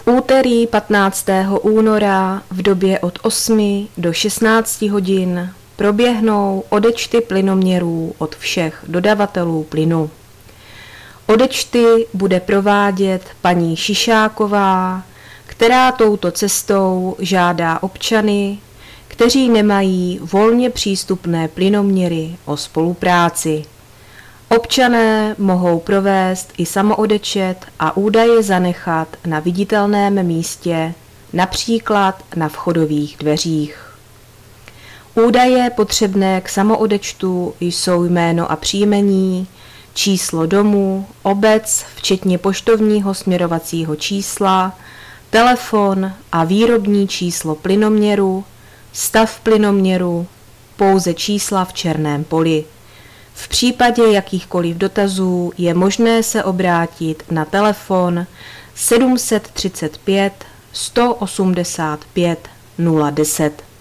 V úterý 15. února v době od 8 do 16 hodin proběhnou odečty plynoměrů od všech dodavatelů plynu. Odečty bude provádět paní Šišáková, která touto cestou žádá občany, kteří nemají volně přístupné plynoměry, o spolupráci. Občané mohou provést i samoodečet a údaje zanechat na viditelném místě, například na vchodových dveřích. Údaje potřebné k samoodečtu jsou jméno a příjmení, číslo domu, obec, včetně poštovního směrovacího čísla, telefon a výrobní číslo plynoměru, stav plynoměru, pouze čísla v černém poli. V případě jakýchkoliv dotazů je možné se obrátit na telefon 735 185 010.